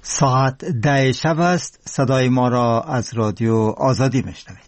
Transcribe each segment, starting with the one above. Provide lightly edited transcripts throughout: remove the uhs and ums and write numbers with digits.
ساعت 10 شب است. صدای ما را از رادیو آزادی میشنوید.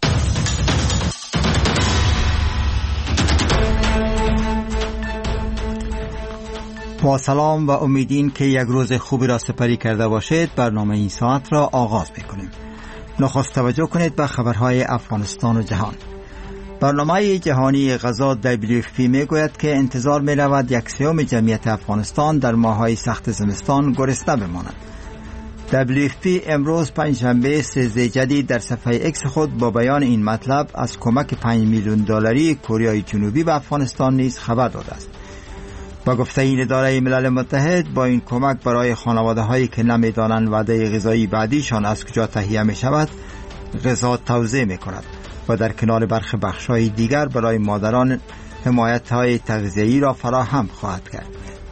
با سلام و امیدین که یک روز خوبی را سپری کرده باشید. برنامه این ساعت را آغاز میکنیم. نخست توجه کنید به خبرهای افغانستان و جهان. برنامه جهانی غذا WFP میگوید که انتظار می‌رود 1/3 جمعیت افغانستان در ماه‌های سخت زمستان گرسنه بماند. WFP امروز پنجشنبه 13 جدید در صفحه ایکس خود با بیان این مطلب از کمک 5 میلیون دلاری کره جنوبی به افغانستان نیز خبر داده است. با گفته این اداره ملل متحد، با این کمک برای خانواده‌هایی که نمی‌دانند وعده غذایی بعدیشان از کجا تهیه می‌شود، غذا توزیع می‌کند و در کنار برخی بخش‌های دیگر برای مادران حمایت‌های تغذیه‌ای را فراهم خواهد کرد.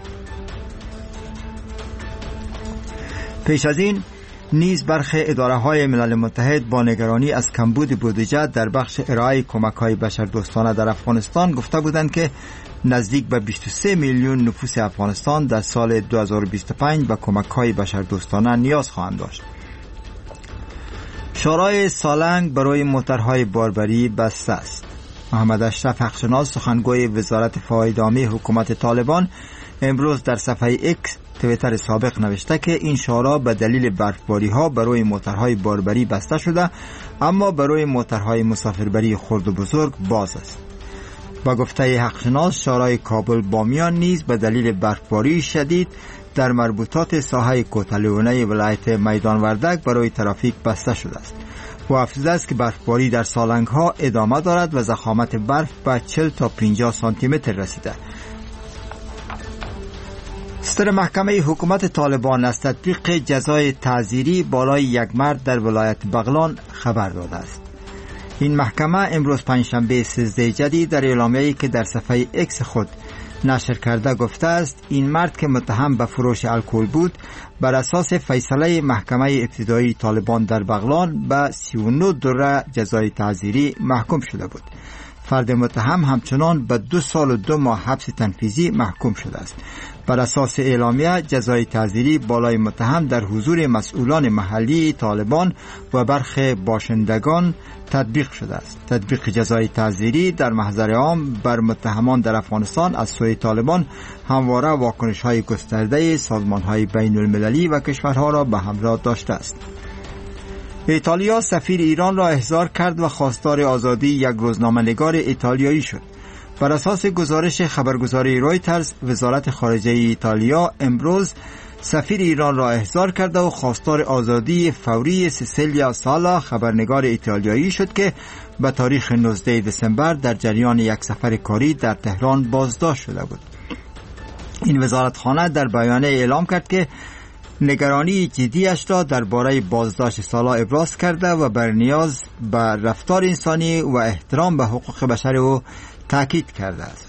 پیش از این نیز برخی اداره‌های ملل متحد با نگرانی از کمبود بودجه در بخش ارائه کمک‌های بشردوستانه در افغانستان گفته بودند که نزدیک به 23 میلیون نفوس افغانستان در سال 2025 به کمک‌های بشردوستانه نیاز خواهند داشت. شورای سالنگ برای موترهای باربری بسته است. محمد اشرف حقشناس، سخنگوی وزارت فواید عامه حکومت طالبان، امروز در صفحه ایکس توییتر سابق نوشته که این شورا به دلیل برفباری ها برای موترهای باربری بسته شده، اما برای موترهای مسافربری خرد و بزرگ باز است. با گفته حقشناس، شورای کابل بامیان نیز به دلیل برفباری شدید در مربوطات ساحه کوتلونه ولایت میدان وردک برای ترافیک بسته شده است و افزوده است که برفباری در سالنگ ها ادامه دارد و ضخامت برف به 40 تا 50 سانتی متر رسیده. صدر محکمه حکومت طالبان از تطبیق جزای تعزیری بالای یک مرد در ولایت بغلان خبر داده است. این محکمه امروز پنجشنبه 13 جدید در اعلامیه‌ای که در صفحه ایکس خود نشر کرده گفته است این مرد که متهم به فروش الکل بود، بر اساس فیصله محکمه ابتدایی طالبان در بغلان به 39 دوره جزای تعزیری محکوم شده بود. فرد متهم همچنان به 2 سال و 2 ماه حبس تنفیذی محکوم شده است. بر اساس اعلامیه جزای تعزیری بالای متهم در حضور مسئولان محلی طالبان و برخی باشندگان تطبیق شده است. تطبیق جزای تعزیری در محضر عام بر متهمان در افغانستان از سوی طالبان همواره واکنش‌های گسترده سازمان‌های بین‌المللی و کشورها را به همراه داشته است. ایتالیا سفیر ایران را احضار کرد و خواستار آزادی یک روزنامه‌نگار ایتالیایی شد. بر اساس گزارش خبرگزاری رویترز، وزارت خارجه ایتالیا امروز سفیر ایران را احضار کرده و خواستار آزادی فوری سیسیلیا سالا، خبرنگار ایتالیایی شد که به تاریخ 19 دسامبر در جریان یک سفر کاری در تهران بازداشت شده بود. این وزارتخانه در بیانیه اعلام کرد که نگرانی جدیش را درباره بازداشت سالا ابراز کرده و بر نیاز به رفتار انسانی و احترام به حقوق بشر او تاکید کرده است.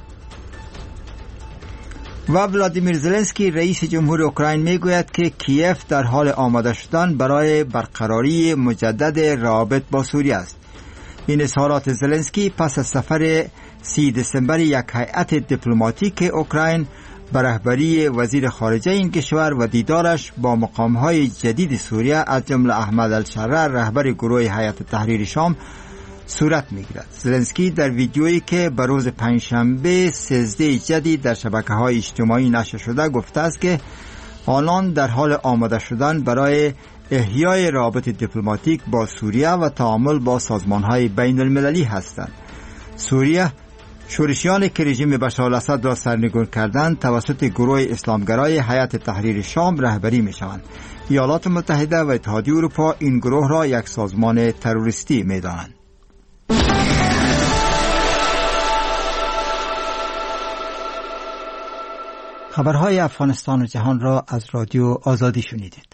و ولادیمیر زلنسکی رئیس جمهور اوکراین میگوید که کیف در حال آماده شدن برای برقراری مجدد روابط با سوریه است. این اظهارات زلنسکی پس از سفر 30 دسامبر یک هیئت دیپلماتیک اوکراین به رهبری وزیر خارجه این کشور و دیدارش با مقام‌های جدید سوریه از جمله احمد الشرع، رهبر گروه هیئت تحریر شام، صورت می‌گیرد. زلنسکی در ویدیویی که به روز پنجشنبه 13 جدید در شبکه‌های اجتماعی نشر شده گفته است که آنان در حال آماده شدن برای احیای روابط دیپلماتیک با سوریه و تعامل با سازمان‌های بین‌المللی هستند. سوریه شورشیانی که رژیم بشار الاسد را سرنگون کردند توسط گروه اسلامگرای هیئت تحریر شام رهبری می‌شوند. ایالات متحده و اتحادیه اروپا این گروه را یک سازمان تروریستی می‌دانند. خبرهای افغانستان و جهان را از رادیو آزادی شنیدید.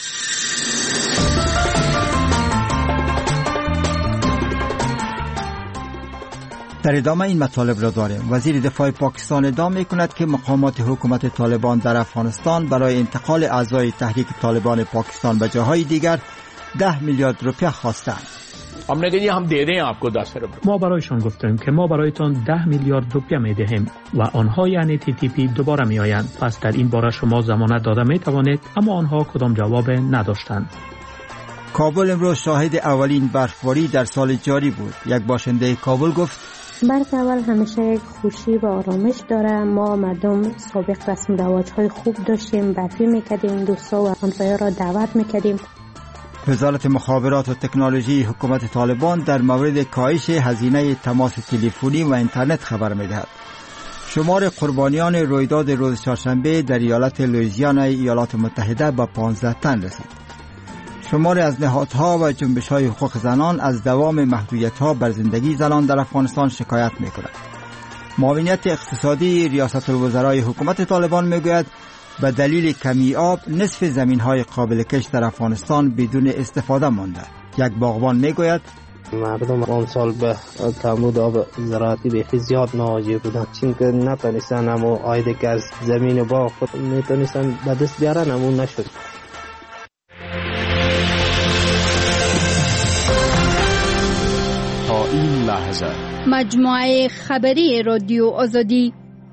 در ادامه این مطالب را داریم. وزیر دفاع پاکستان ادعا می‌کند که مقامات حکومت طالبان در افغانستان برای انتقال اعضای تحریک طالبان پاکستان به جاهای دیگر 10 میلیارد روپیه خواستند. हमने कहा हम दे दें आपको 10 अरब. ما برایشان گفتیم که ما برایتان 10 میلیارد روپیه میدهیم و آنها یعنی TTP دوباره میآیند. پس در این باره شما ضمانت داده میتوانید، اما آنها کدام جواب نداشتند. کابل امروز شاهد اولین برفباری در سال جاری بود. یک باشنده کابل گفت برف اول همیشه یک خوشی و آرامش داره. ما مردم سابق رسم و رواج‌های خوب داشتیم، برفی میکردیم، دوستا و همسایه را دعوت میکردیم. وزارت مخابرات و تکنولوژی حکومت طالبان در مورد کاهش هزینه تماس تلفنی و اینترنت خبر می‌دهد. شمار قربانیان رویداد روز چهارشنبه در ایالت لوئیزیانا ایالات متحده به 15 تن رسید. شمار از نهادها و جنبش‌های حقوق زنان از دوام محدودیت‌ها بر زندگی زنان در افغانستان شکایت می‌کنند. معاونیت اقتصادی ریاست الوزرای حکومت طالبان می‌گوید به دلیل کمی آب نصف زمین‌های قابل کشت در افغانستان بدون استفاده مانده. یک باغبان می‌گوید مردم اون سال به کمبود آب زراعتی به زیاد مواجه بودن، چون که نتونستن اما آیده که از زمین باغ خود میتونستن به دست بیارن، اما نشد. تا این لحظه مجموعه خبری رادیو آزادی.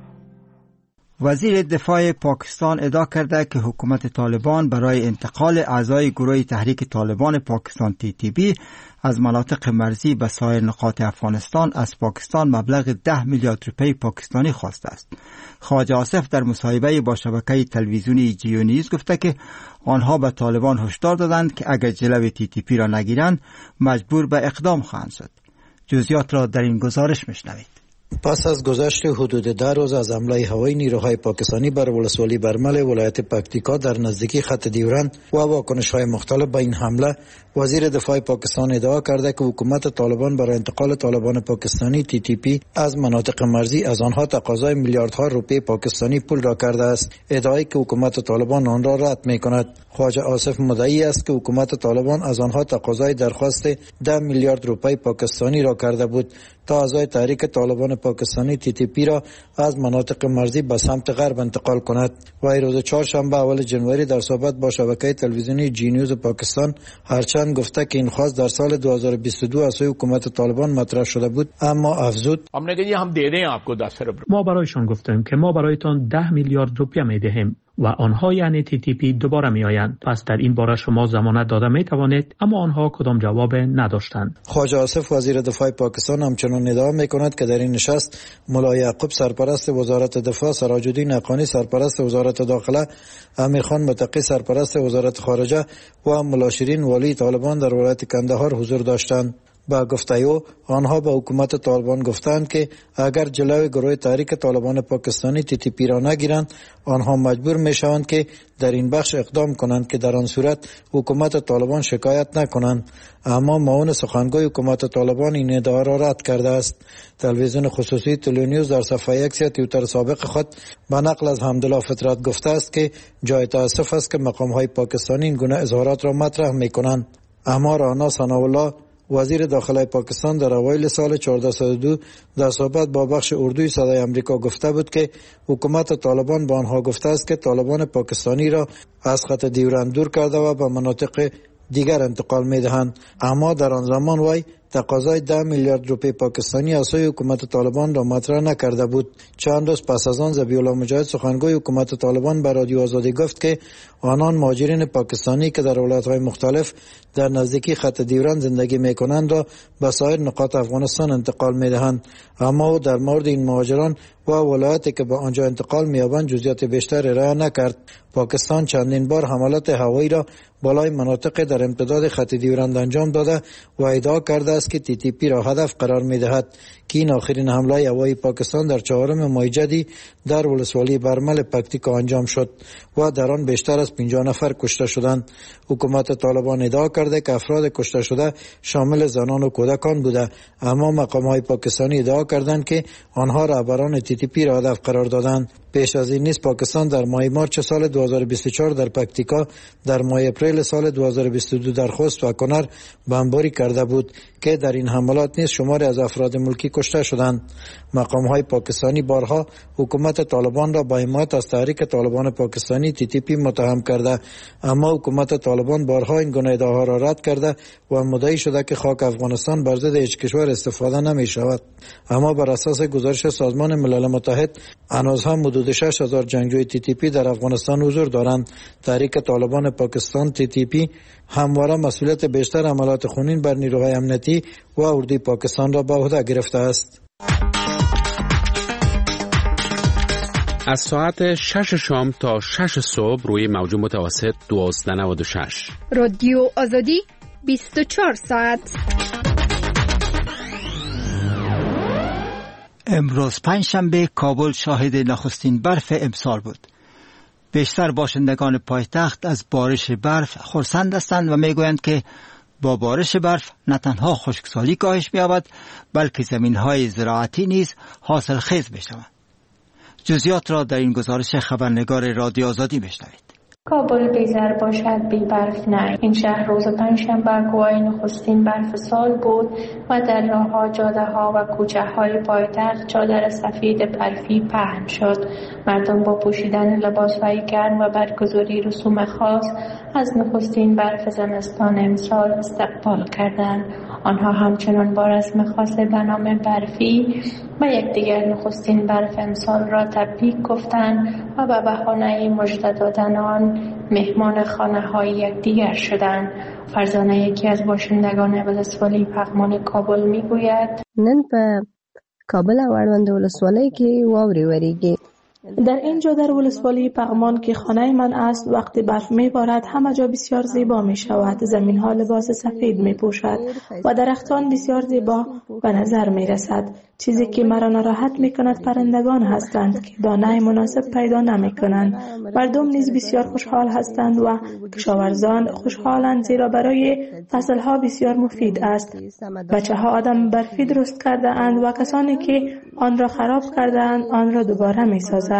وزیر دفاع پاکستان ادعا کرده که حکومت طالبان برای انتقال اعضای گروه تحریک طالبان پاکستان TTP از مناطق مرزی به سایر نقاط افغانستان از پاکستان مبلغ 10 میلیارد روپیه پاکستانی خواسته است. خواجه آصف در مصاحبه با شبکه تلویزیونی جیو نیوز گفته که آنها به طالبان هشدار دادند که اگر جلوی TTP را نگیرند مجبور به اقدام خواهند شد. جزئیات را در این گزارش میشنوید. پس از گذشت حدود 10 روز از حمله هوایی نیروهای پاکستانی بر ولسوالی برمل ولایت پکتیکا در نزدیکی خط دیورند و واکنش‌های مختلف به این حمله، وزیر دفاع پاکستان ادعا کرده که حکومت طالبان برای انتقال طالبان پاکستانی TTP از مناطق مرزی از آنها تقاضای میلیاردها روپیه پاکستانی پول را کرده است. ادعایی که حکومت طالبان آن را رد می‌کند. خواجه آصف مدعی است که حکومت طالبان از آنها تقاضای درخواست 10 میلیارد روپیه پاکستانی را کرده بود تا اعضای تحریک طالبان پاکستانی TTP را از مناطق مرزی به سمت غرب انتقال کند. و روز چهارشنبه اول جنوری در صحبت با شبکه تلویزیونی جی نیوز پاکستان هرچند گفته که این خواست در سال 2022 از سوی حکومت طالبان مطرح شده بود، اما افزود ما برایشان گفتیم که ما برایتان 10 میلیارد روپیه میدهیم و آنها یعنی TTP دوباره میآیند. پس در این باره شما ضمانت داده میتوانید، اما آنها کدام جواب نداشتند. خواجه آصف وزیر دفاع پاکستان همچنان ادعا میکند که در این نشست ملا یعقوب سرپرست وزارت دفاع، سراج الدین حقانی سرپرست وزارت داخله، امیرخان متقی سرپرست وزارت خارجه و ملا شیرین والی طالبان در ولایت کندهار حضور داشتند. با گفته او آنها به حکومت طالبان گفتند که اگر جلوی گروه تحریک طالبان پاکستانی TTP را نگیرند آنها مجبور میشوند که در این بخش اقدام کنند که در آن صورت حکومت طالبان شکایت نکنند. اما معاون سخنگوی حکومت طالبان این ادعا را رد کرده است. تلویزیون خصوصی تلونیوز در صفحه یک توییتر سابق خود به نقل از حمدالله فطرت گفته است که جای تأسف است که مقام‌های پاکستانی این گونه اظهارات را مطرح میکنند. اما رانا ثناءالله وزیر داخله پاکستان در اوایل سال 1402 در صحبت با بخش اردوی صدای امریکا گفته بود که حکومت طالبان به آنها گفته است که طالبان پاکستانی را از خط دیورند دور کرده و به مناطق دیگر انتقال می‌دهند. اما در آن زمان وی تقاضای 10 میلیارد روپیه پاکستانی از سوی حکومت طالبان را مطرح نکرده بود. چند روز پس از آن ذبیح الله مجاهد سخنگوی حکومت طالبان به رادیو آزادی گفت که آنان مهاجرین پاکستانی که در ولایت‌های مختلف در نزدیکی خط دیورند زندگی می‌کنند را به سایر نقاط افغانستان انتقال می‌دهند. اما او در مورد این مهاجران و ولایتی که به آنجا انتقال می‌یابند جزئیات بیشتر ارائه نکرد. پاکستان چندین بار حملات هوایی را بالای مناطق در امتداد خط دیورند انجام داده و ادعا کرده است که TTP را هدف قرار می‌دهد که این آخرین حمله هوایی پاکستان در 4 ماه جدی در ولسوالی برمل پکتیکا انجام شد و در آن بیشتر از 50 نفر کشته شدند. حکومت طالبان ادعا کرده که افراد کشته شده شامل زنان و کودکان بوده، اما مقام‌های پاکستانی ادعا کردند که آنها رهبران TTP را هدف قرار دادند. پیش از این نیز پاکستان در ماه مارچ سال 2024 در پکتیکا، در ماه اپریل سال 2022 در خوست و کنر بمباری کرده بود که در این حملات نیز شماری از افراد ملکی کشته شدند. مقام‌های پاکستانی بارها حکومت طالبان را با حمایت از تحریک طالبان پاکستانی TTP متهم کرده، اما حکومت طالبان بارها این گونه ادعاها را رد کرده و مدعی شده که خاک افغانستان بر ضد هیچ کشور استفاده نمی شود. اما بر اساس گزارش سازمان ملل متحد هنوز هم حدود 6000 جنگجوی TTP در افغانستان حضور دارند. تحریک طالبان پاکستان TTP همواره مسئولیت بیشتر عملیات خونین بر نیروهای امنیتی و اردوی پاکستان را به عهده گرفته است. از ساعت 6 شام تا 6 صبح روی موج متوسط 1296 رادیو آزادی 24 ساعت. امروز پنجشنبه کابل شاهد نخستین برف امسال بود. بیشتر باشندگان پایتخت از بارش برف خرسند هستند و میگویند که با بارش برف نه تنها خشکسالی کاهش می‌یابد بلکه زمین‌های زراعتی نیز حاصل خیز می‌شوند. جزئیات را در این گزارش خبرنگار رادیو آزادی بشنوید. کابل بی‌زر باشد بی برف نه. این شهر روز پنجشنبه گواه نخستین برف سال بود و در راه‌ها، جاده‌ها و کوچه‌های پایتخت چادر سفید برفی پهن شد. مردم با پوشیدن لباس‌های گرم و برگزاری رسوم خاص از نخستین برف زمستان امسال استقبال کردند. آنها همچنان با رسم خاص به نام برفی و یکدیگر نخستین برف امسال را تبریک گفتند و به بهانه مژده دادن آن مهمان خانه‌های یکدیگر شدند. فرزانه یکی از باشندگان ولسوالی پغمان کابل میگوید: نن په کابل او اړوند ولسوالۍ کې واورې وریږي. در اینجا در ولسوالی پغمان که خانه من است وقتی برف می بارد همه جا بسیار زیبا می شود. زمین ها لباس سفید می پوشد و درختان بسیار زیبا به نظر می رسد. چیزی که مرا ناراحت می کند پرندگان هستند که دانه مناسب پیدا نمی کنند. مردم نیز بسیار خوشحال هستند و کشاورزان خوشحالند زیرا برای فصل ها بسیار مفید است. بچه ها آدم برفی درست کرده اند و کسانی که آن را خراب کرده اند آن را دوباره می سازند.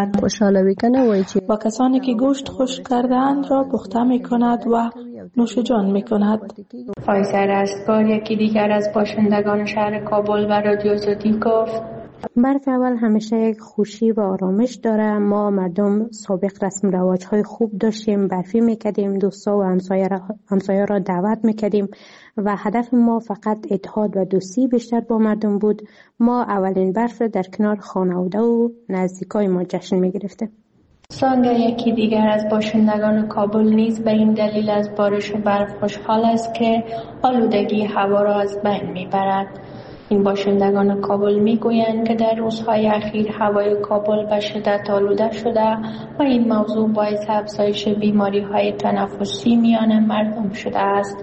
و کسانی که گوشت خشک کرده اند را پخته می کند و نوش جان می کند. فایزه رستگار یکی دیگر از باشندگان شهر کابل و رادیو آزادی گفت: برف اول همیشه یک خوشی و آرامش داره. ما مردم سابق رسم رواج‌های خوب داشتیم، برفی میکردیم، دوستا و همسایه را دعوت میکردیم و هدف ما فقط اتحاد و دوستی بیشتر با مردم بود. ما اولین برف در کنار خانواده و نزدیکای ما جشن میگرفتیم. سانگا یکی دیگر از باشندگان کابل نیز به این دلیل از بارش برف خوشحال است که آلودگی هوا را از بین میبرد. این باشندگان کابل میگویند که در روزهای اخیر هوای کابل به شدت آلوده شده و این موضوع باعث افزایش بیماری‌های تنفسی میان مردم شده است.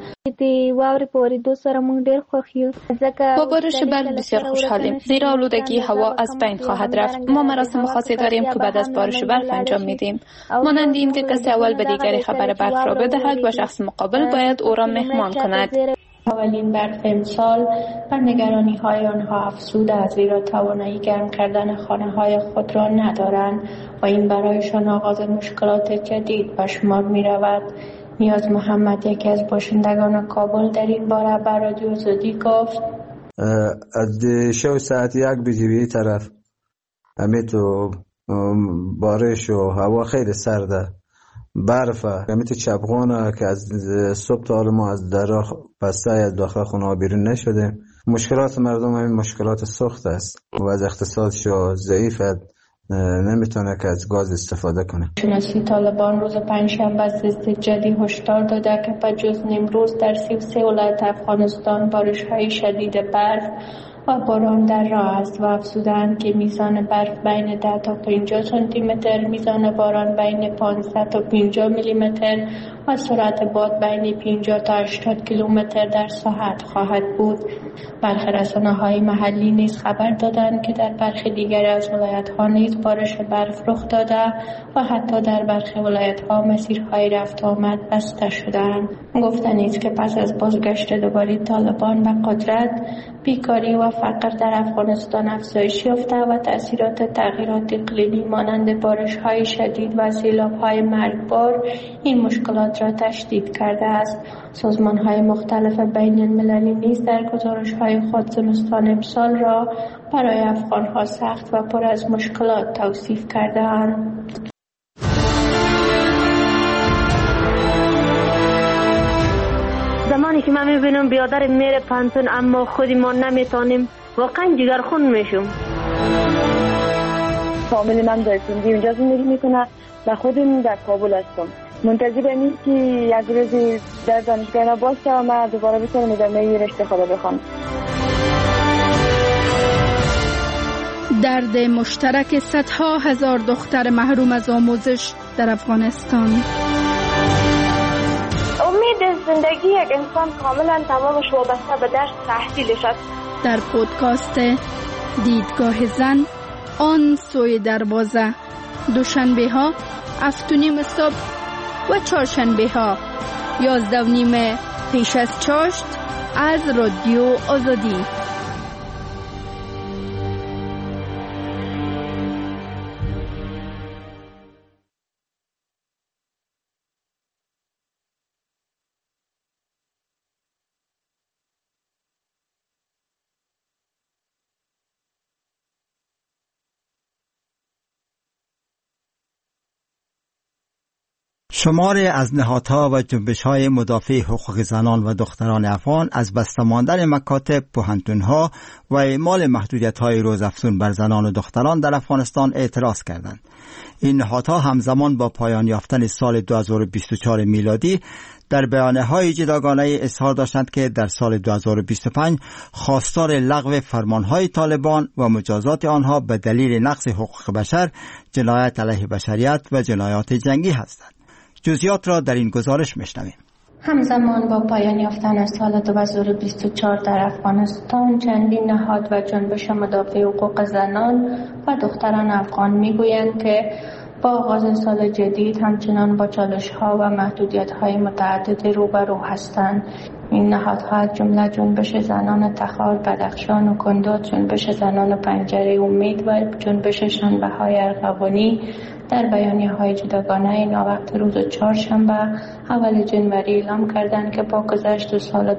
با بارش برف بسیار خوشحالیم زیرا آلودگی هوا از بین خواهد رفت. ما مراسم خاصی داریم که بعد از بارش برف انجام میدیم. مانند این که کسی اول به دیگری خبر برف را بدهد و شخص مقابل باید او را مهمان کند. اولین برف امسال بر نگرانی‌های آنها افزوده است زیرا توانایی گرم کردن خانه‌های خود را ندارند و این برایشان آغاز مشکلات جدید به شمار می‌رود. نیاز محمد یکی از باشندگان کابل در این باره به رادیو آزادی گفت: از شو ساعت 1 بجه طرف همه تو بارش و هوا خیلی سرده، برف همه تو چپغانه که از صبح تا حال ما از درا بسته از داخل خونه بیرون نشده. مشکلات مردم همین مشکلات سخت است و از اقتصادشو ضعیف نمیتونه که از گاز استفاده کنه. شناسی طالبان روز پنجشنبه از جدی هشدار داده که به امروز در 33 ولایت افغانستان بارش‌های شدید برف و باران در راه است و افزودند که میزان برف بین 10 تا 50 سانتی متر، میزان باران بین 500 تا 50 میلی متر و سرعت باد بین 50 تا 80 کیلومتر در ساعت خواهد بود. برخی رسانه‌های محلی نیز خبر دادند که در برخی دیگر از ولایت‌ها نیز بارش برف رخ داده و حتی در برخی ولایت‌ها مسیرهای رفت آمد بسته شدند. گفتند که پس از بازگشت دوباره طالبان به قدرت، بیکاری و فقر در افغانستان افزایش یافته و تأثیرات تغییرات اقلیمی مانند بارش‌های شدید و سیلاب‌های مرگبار این مشکلات را تشدید کرده است. سازمان‌های مختلف بین المللی نیز در گزارش‌های خود زمستان امسال را برای افغان‌ها سخت و پر از مشکلات توصیف کرده‌اند. زمانی که من میبینم برادر میره پانتون اما خودی ما نمیتونیم، واقعا جگرخون میشم. فامیل من در سندی اونجا زندگی میکنه و خودم در کابل هستم. منتظر اینیم که یک روزی در دانشگاه باشه و من دوباره بتونم ادامه رشته خود بخونم. درد مشترک صدها هزار دختر محروم از آموزش در افغانستان. امید زندگی یک انسان کاملا تمامش وابسته به درس تحصیلش است. در پودکاست دیدگاه زن آن سوی دروازه، دوشنبه ها 7:30 صبح و چهارشنبه ها 11:30 پیش از چاشت از رادیو آزادی. شماری از نهادها و جنبش‌های مدافع حقوق زنان و دختران افغان از بسته ماندن مکاتب، پوهنتون‌ها و اعمال محدودیت‌های روزافزون بر زنان و دختران در افغانستان اعتراض کردند. این نهادها همزمان با پایان یافتن سال 2024 میلادی در بیانیه‌های جداگانه اظهار داشتند که در سال 2025 خواستار لغو فرمان‌های طالبان و مجازات آنها به دلیل نقض حقوق بشر، جنایت علیه بشریت و جنایات جنگی هستند. جزئیات را در این گزارش میشنویم. همزمان با پایان یافتن سال 2024 در افغانستان، چندین نهاد و جنبش مدافع حقوق زنان و دختران افغان میگویند که با آغاز سال جدید همچنان با چالش‌ها و محدودیت‌های متعددی روبرو هستند. این نهادها از جمله جنبش زنان تخار، بدخشان و کندوز، جنبش زنان پنجره امید و جنبش شنبه‌های ارغوانی در بیانیه‌های جداگانه ناوقت روز چهارشنبه اول جنوری اعلام کردند که با گذشت سال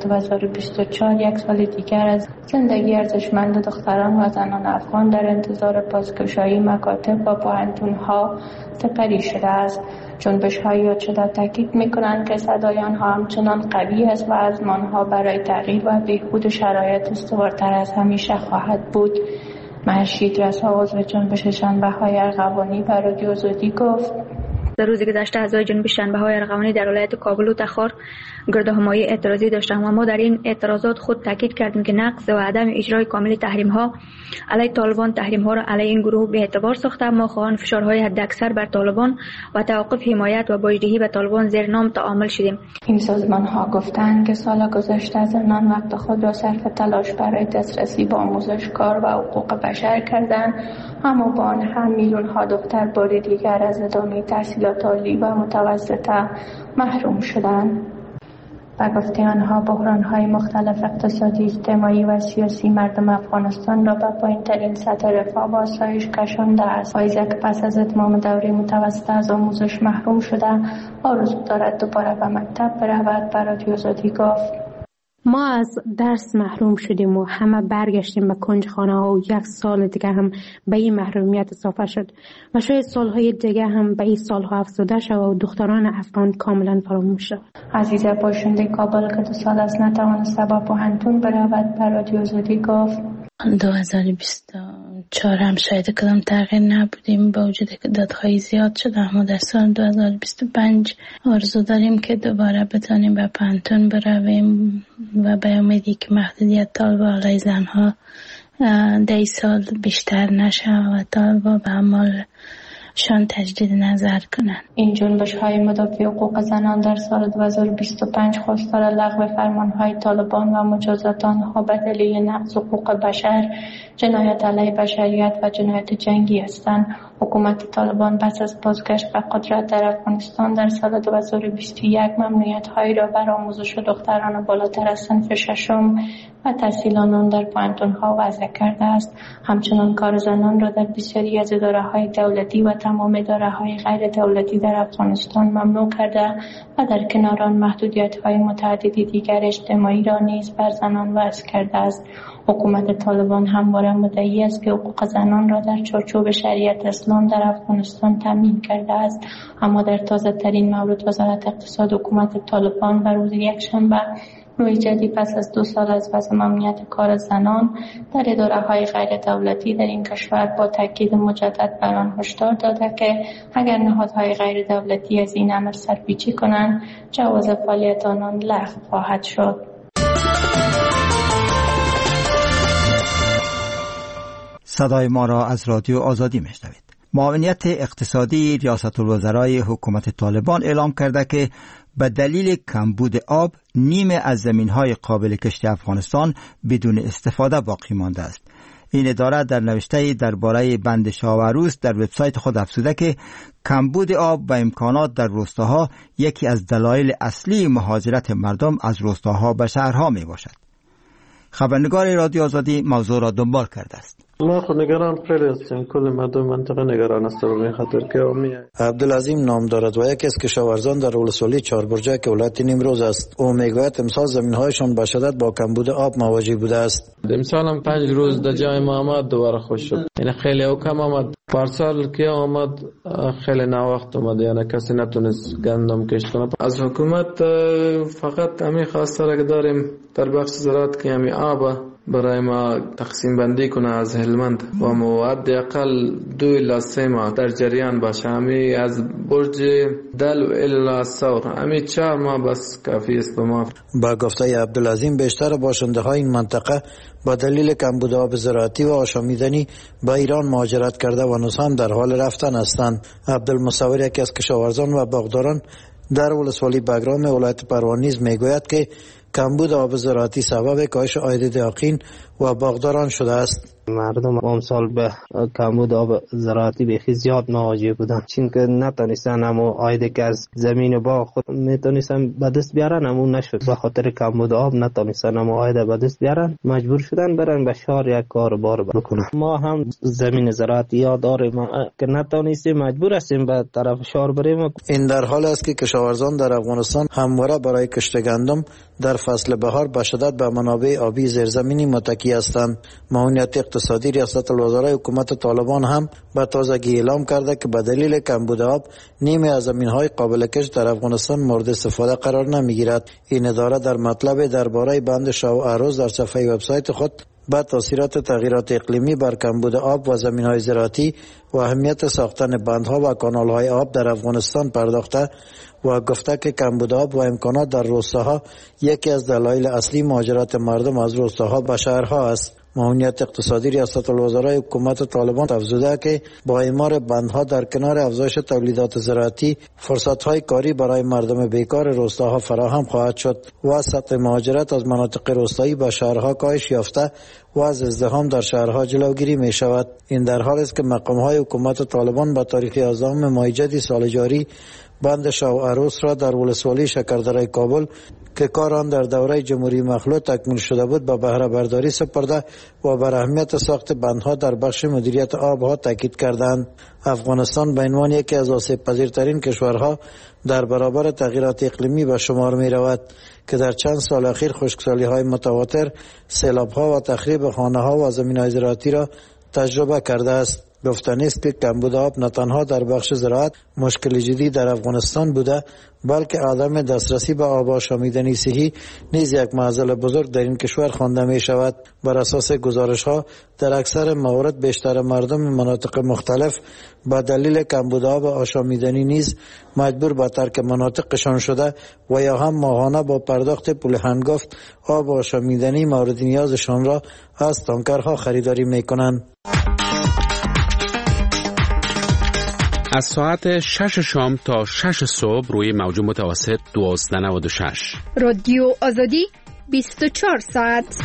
2024 یک سال دیگر از زندگی ارزشمند دختران و زنان افغان در انتظار بازگشایی مکاتب و پوهنتون‌ها سپری شده است. جنبش‌های یاد شده تاکید می‌کنند که صدای آنها همچنان قوی است و آزمان‌ها برای تغییر و بهبود شرایط استوارتر از همیشه خواهد بود. مهشید رسا عضو جنبش شنبه‌های ارغوانی به رادیو آزادی گفت: در روز گذشته اعضای جنبش شنبه‌های ارغوانی در ولایت کابل و تخار گردهمایی اعتراضی داشتند و ما در این اعتراضات خود تاکید کردیم که نقض و عدم اجرای کامل تحریم‌ها علیه طالبان تحریم‌ها را علیه این گروه به اعتبار ساخته. ما خواهان فشارهای حداکثر بر طالبان و توقف حمایت و باجدهی به طالبان زیر نام تعامل شدیم. این سازمان‌ها گفتند که سال گذشته زنان وقت خود را صرف تلاش برای دسترسی به آموزش، کار و حقوق بشر کردند، اما با آن هم میلیون‌ها دختر بار دیگر از ادامه تحصیلات عالی و متوسطه محروم شدند. و گفته آنها بحران‌های مختلف اقتصادی، اجتماعی و سیاسی مردم افغانستان را به پایین‌ترین سطح رفاه و آسایش کشانده است. فایزه که پس از اتمام دوره متوسطه از آموزش محروم شده آرزو دارد دوباره به مکتب برود. به رادیو آزادی گفت: ما از درس محروم شدیم و همه برگشتیم به کنجخانه ها و یک سال دیگه هم به این محرومیت اضافه شد و شاید سالهای دیگه هم به این سالها افزوده شد و دختران افغان کاملا فراموش شد. عزیزه باشنده کابل که 2 سال است نتوانسته به پوهنتون برود به رادیو آزادی گفت: 2024 هم شاید کدام تغییر نبودیم با وجود که دادهای زیاد شده، اما در سال 2025 آرزو داریم که دوباره بتانیم به پوهنتون برویم و به امیدی که محدودیت طالبا علیه زنها در این سال بیشتر نشه و طالبا به اعمال شان تجدید نظر کنند. این جنبش های مدافع حقوق زنان در سال 2025 خواستار لغو فرمان های طالبان و مجازات آنها به دلیل نقض حقوق بشر، جنایت علیه بشریت و جنایت جنگی هستند. حکومت طالبان پس از بازگشت به قدرت در افغانستان در سال 2021 ممنوعیت هایی را بر آموزش دختران بالاتر از صنف ششم و تحصیل آنان در پوهنتون ها وضع کرده است. همچنان کار زنان را در بسیاری از اداره‌های دولتی و تمام اداره‌های غیر دولتی در افغانستان ممنوع کرده و در کنار آن محدودیت‌های متعددی دیگر اجتماعی را نیز بر زنان وضع کرده است. حکومت طالبان همواره مدعی است که حقوق زنان را در چارچوب شریعت اسلام در افغانستان تامین کرده است، اما در تازه ترین مورد وزارت اقتصاد حکومت طالبان و روز یکشنبه روی جدید پس از 2 سال از وضع ممنوعیت کار زنان در اداره‌های غیر دولتی در این کشور با تاکید مجدد بر آن هشدار داده که اگر نهادهای غیر دولتی از این امر سرپیچی کنند جواز فعالیت آنان لغو خواهد شد. صدای ما را از رادیو آزادی میشنوید. معاونیت اقتصادی ریاست الوزرای حکومت طالبان اعلام کرده که به دلیل کمبود آب نیمه از زمین‌های قابل کشت افغانستان بدون استفاده باقی مانده است. این اداره در نوشته درباره بند شاه و عروس در وبسایت خود افزوده که کمبود آب و امکانات در روستاها یکی از دلایل اصلی مهاجرت مردم از روستاها به شهرها می باشد. خبرنگار رادیو آزادی موضوع را دنبال کرده است. ما خود نگران خیلی هستیم، کل مردم منطقه نگران است به خاطر که عبدالعظیم نام دارد و یکی از کشاورزان در ولسوالی چهاربرجک که ولایت نیمروز است. او میگوید امسال زمین‌هایشان به شدت با کمبود آب مواجه بوده است. امسال هم 5 روز در جای ما آمد دوباره خوش شد، یعنی خیلی او کم آمد. پارسال که آمد خیلی ناوقت آمد، یعنی کسی نتونست گندم کشت کنه. از حکومت فقط همین خواسته که داریم در بخش زراعت که همین آب برای ما تقسیم بندی کنه از هلمند و مواد اقل 2 الی 3 ماه در جریان باشه. همین از برج دل و الی سور همین 4 ماه بس کافی است به ما. با گفته عبدالعظیم بیشتر باشنده های این منطقه با دلیل کمبود آب زراعتی و آشامیدنی به ایران مهاجرت کرده و هنوز هم در حال رفتن هستند. عبدالمصور یکی از کشاورزان و باغداران در ولسوالی بگرام ولایت پروان نیز میگوید که کمبود آب زراعتی سبب کاهش عاید دهقین و باغداران شده است. مردم امسال به کمبود آب زراعتی بیخی زیاد مواجه بودن، چون که نتونستن همو عاید که از زمین باغ خود میتونستن به دست بیارن همو نشد. به خاطر کمبود آب نتونستن همو عاید به دست بیارن، مجبور شدن برن به شهر یک کار بار بکنن. ما هم زمین زراعتی ها داریم که نتونستیم مجبور هستیم به طرف شهر بریم. این در حال است که کشاورزان در افغانستان همواره برای کشت گندم در فصل بهار به شدت به منابع آبی زیرزمینی متکی هستند. معاونیت اقتصادی ریاست الوزرای حکومت طالبان هم به تازگی اعلام کرده که به دلیل کمبود آب نیمه از زمین‌های قابل کشت در افغانستان مورد استفاده قرار نمیگیرد. این اداره در مطلب درباره بند شاه و عروس در صفحه وبسایت خود با تاثیرات تغییرات اقلیمی بر کمبود آب و زمین‌های زراعتی و اهمیت ساختن بندها و کانال‌های آب در افغانستان پرداخته و گفته که کمبود آب و امکانات در روستاها یکی از دلایل اصلی مهاجرت مردم از روستاها به شهرها است. معاونیت اقتصادی ریاست الوزرای حکومت طالبان افزوده که با اعمار بندها در کنار افزایش تولیدات زراعتی فرصت‌های کاری برای مردم بیکار روستاها فراهم خواهد شد و سطح مهاجرت از مناطق روستایی به شهرها کاهش یافته و از ازدحام در شهرها جلوگیری می شود. این در حالی است که مقام‌های حکومت طالبان به تاریخ 11 ماه جدی سال جاری بند شاه و عروس را در ولسوالی شکردره کابل که کار آن در دوره جمهوری مخلوع تکمیل شده بود به بهره برداری سپرده و بر اهمیت ساخت بندها در بخش مدیریت آبها تاکید کردند. افغانستان به عنوان یکی از آسیب پذیرترین کشورها در برابر تغییرات اقلیمی به شمار می رود که در چند سال اخیر خشکسالی های متواتر، سیلاب ها و تخریب خانه ها و زمین های زراعتی را تجربه کرده است. گفتنی است که کمبود آب نه تنها در بخش زراعت مشکل جدی در افغانستان بوده، بلکه عدم دسترسی به آب آشامیدنی صحی نیز یک معضل بزرگ در این کشور خوانده می شود. بر اساس گزارش ها در اکثر موارد بیشتر مردم مناطق مختلف به دلیل کمبود آب آشامیدنی نیز مجبور به ترک مناطقشان شده و یا هم ماهانه با پرداخت پول هنگفت آب آشامیدنی مورد نیازشان را از تانکرها خریداری می کنند. از ساعت 6 شام تا 6 صبح روی موج متوسط 1296. رادیو آزادی 24 ساعت.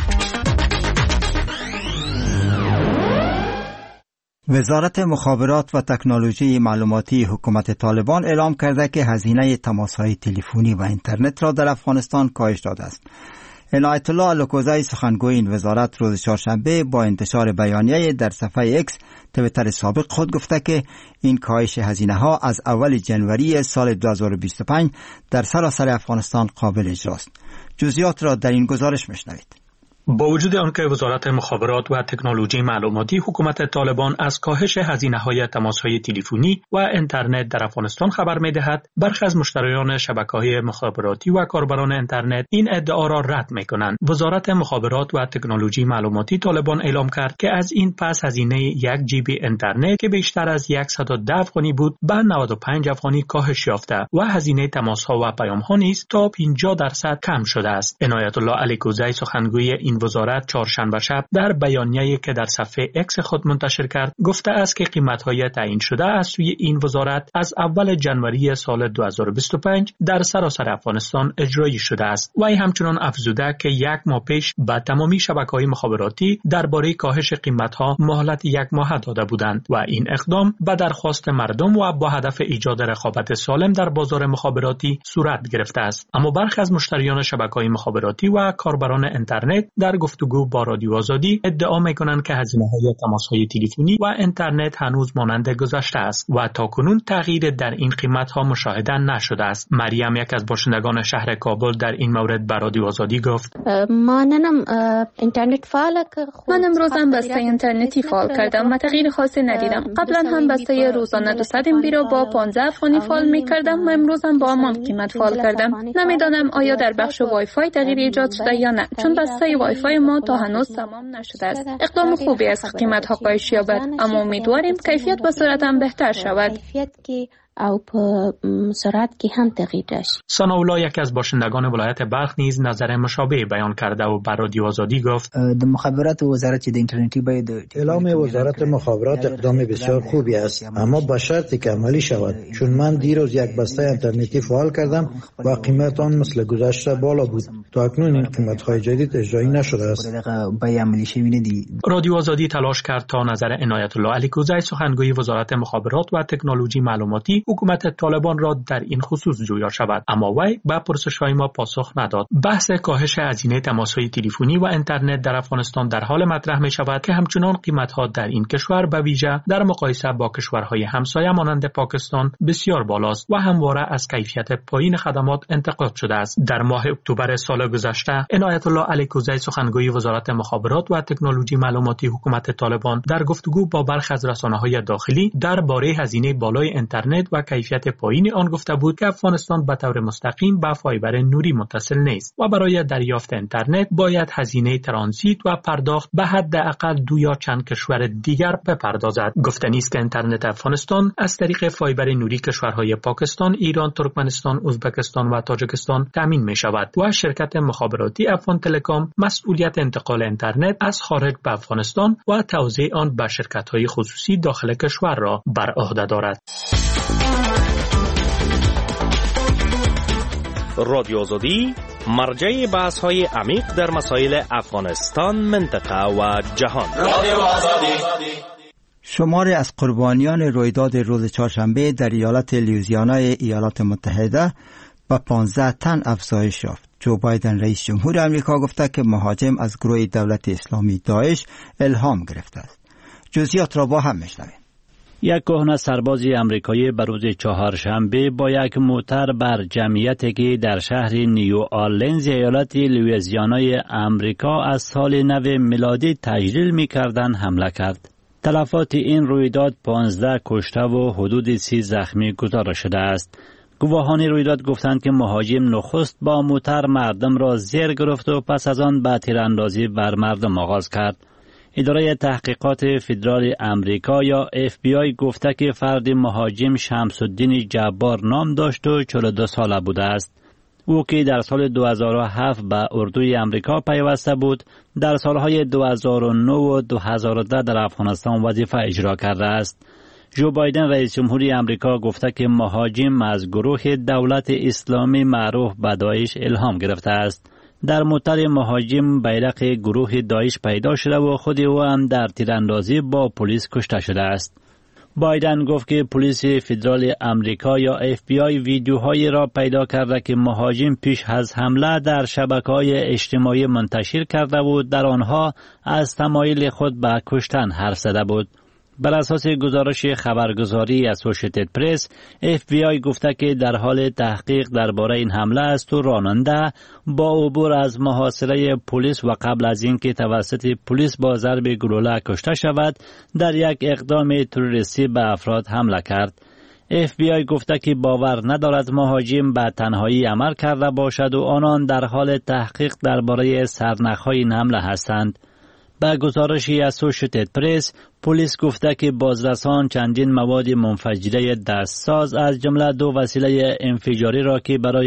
وزارت مخابرات و تکنولوژی معلوماتی حکومت طالبان اعلام کرده که هزینه تماس‌های تلفنی و اینترنت را در افغانستان کاهش داده است. عنایت الله الکوزی سخنگوی این وزارت روز چهارشنبه با انتشار بیانیه در صفحه اکس توییتر سابق خود گفته که این کاهش هزینه ها از اول جنوری سال 2025 در سراسر افغانستان قابل اجراست. جزئیات را در این گزارش میشنوید. با وجود آنکه وزارت مخابرات و تکنولوژی معلوماتی حکومت طالبان از کاهش هزینه‌های تماس‌های تلفنی و اینترنت در افغانستان خبر می‌دهد، برخی از مشتریان شبکه‌های مخابراتی و کاربران اینترنت این ادعا را رد می‌کنند. وزارت مخابرات و تکنولوژی معلوماتی طالبان اعلام کرد که از این پس هزینه 1 جی بی اینترنت که بیشتر از 110 افغانی بود به 95 افغانی کاهش یافته و هزینه تماس‌ها و پیام‌ها نیز تا 50% کم شده است. عنایت الله الکوزی سخنگوی این وزارت چهارشنبه شب در بیانیه‌ای که در صفحه اکس خود منتشر کرد گفته است که قیمت‌های تعیین شده از سوی این وزارت از اول جنوری سال 2025 در سراسر افغانستان اجرایی شده است. وی همچنان افزوده که 1 ماه پیش به تمامی شبکه‌های مخابراتی درباره کاهش قیمت‌ها مهلت 1 ماه داده بودند و این اقدام به درخواست مردم و با هدف ایجاد رقابت سالم در بازار مخابراتی صورت گرفته است. اما برخی از مشتریان شبکه‌های مخابراتی و کاربران اینترنت در گفتگو با رادیو آزادی ادعا می‌کنند که هزینه‌های تماس‌های تلفنی و اینترنت هنوز مانند گذشته است و تاکنون تغییر در این قیمت‌ها مشاهده نشده است. مریم، یک از باشندگان شهر کابل، در این مورد به رادیو آزادی گفت: من امروزم بسته اینترنتی فعال کردم و تغییر خاصی ندیدم. قبلا هم بسته روزانه 200 MB را با 15 افغانی فعال می‌کردم و امروزم با همان قیمت فعال کردم. نمی‌دانم آیا در بخش وای فای تغییر ایجاد شده یا نه، چون بسته وای فای ما تا هنوز تمام نشده است. اقدام خوبی است قیمت‌ها کاهش یابد، اما امیدواریم کیفیت و سرعت هم بهتر شود. او په سرعت کې هم تغییر راشي. ثناءالله، یک از باشندگان ولایت بلخ نیز نظر مشابه بیان کرده و بر رادیو آزادی گفت: د مخابرات وزارت د اینترنتی باید اعلام وزارت مخابرات اقدام بسیار خوبی است، اما با شرطی که عملی شود، چون من دیروز یک بسته اینترنتی فعال کردم و قیمت آن مثل گذشته بالا بود. تا اکنون این قیمت‌های جدید اجرایی نشده است. رادیو آزادی تلاش کرد تا نظر عنایت الله الکوزی سخنگوی وزارت مخابرات و تکنولوژی معلوماتی حکومت طالبان را در این خصوص جویا شود، اما وی به پرسش‌های ما پاسخ نداد. بحث کاهش هزینه تماس‌های تلفنی و اینترنت در افغانستان در حال مطرح می شود که همچنان قیمت‌ها در این کشور به ویژه در مقایسه با کشورهای همسایه مانند پاکستان بسیار بالاست و همواره از کیفیت پایین خدمات انتقاد شده است. در ماه اکتبر سال گذشته عنایت الله الکوزی سخنگوی وزارت مخابرات و تکنولوژی معلوماتی حکومت طالبان در گفتگو با برخی از رسانه‌های داخلی درباره هزینه بالای اینترنت و کیفیت پایین آن گفته بود که افغانستان به طور مستقیم به فایبر نوری متصل نیست و برای دریافت اینترنت باید هزینه ترانزیت و پرداخت به حداقل 2 یا چند کشور دیگر بپردازد. گفتنی است که اینترنت افغانستان از طریق فایبر نوری کشورهای پاکستان، ایران، ترکمنستان، ازبکستان و تاجیکستان تامین می شود و شرکت مخابراتی افغان تلکام مسئولیت انتقال اینترنت از خارج به افغانستان و توزیع آن به شرکت‌های خصوصی داخل کشور را بر عهده دارد. رادیو آزادی مرجع بحث‌های عمیق در مسائل افغانستان، منطقه و جهان. رادیو آزادی. شماری از قربانیان رویداد روز چهارشنبه در ایالت لوئیزیانای ایالات متحده به 15 تن افزایش یافت. جو بایدن رئیس جمهور آمریکا گفته که مهاجم از گروه دولت اسلامی داعش الهام گرفته است. جزئیات را با هم میشنویم. یک کهنه سرباز آمریکایی به روز چهارشنبه با یک موتر بر جمعیتی که در شهر نیو آرلینز ایالت لوئیزیانای آمریکا از سال نو میلادی تجلیل می‌کردند حمله کرد. تلفات این رویداد 15 کشته و حدود 30 زخمی گزارش شده است. گواهان رویداد گفتند که مهاجم نخست با موتر مردم را زیر گرفت و پس از آن به تیراندازی بر مردم آغاز کرد. اداره تحقیقات فدرال آمریکا یا FBI گفته که فرد مهاجم شمس الدین جبار نام داشت و 42 ساله بوده است. او که در سال 2007 به اردوی آمریکا پیوسته بود، در سالهای 2009 و 2010 در افغانستان وظیفه اجرا کرده است. جو بایدن رئیس جمهوری امریکا گفته که مهاجم از گروه دولت اسلامی معروف به داعش الهام گرفته است. در موتر مهاجم بیرق گروه داعش پیدا شده و خود او هم در تیراندازی با پلیس کشته شده است. بایدن گفت که پلیس فدرال امریکا یا FBI ویدیوهایی را پیدا کرده که مهاجم پیش از حمله در شبکه‌های اجتماعی منتشر کرده بود. در آنها از تمایل خود به کشتن حرف زده بود. بر اساس گزارش خبرگزاری اسوشیتد پرس، FBI گفته که در حال تحقیق درباره این حمله است و راننده با عبور از محاصره پلیس و قبل از اینکه توسط پلیس با ضرب گلوله کشته شود، در یک اقدام تروریستی به افراد حمله کرد. FBI گفته که باور ندارد مهاجم به تنهایی عمل کرده باشد و آنان در حال تحقیق درباره سرنخ‌های این حمله هستند. به گزارش اسوشیتد پرس، پلیس گفته که بازرسان چندین مواد منفجره دستساز از جمله 2 وسیله انفجاری را که برای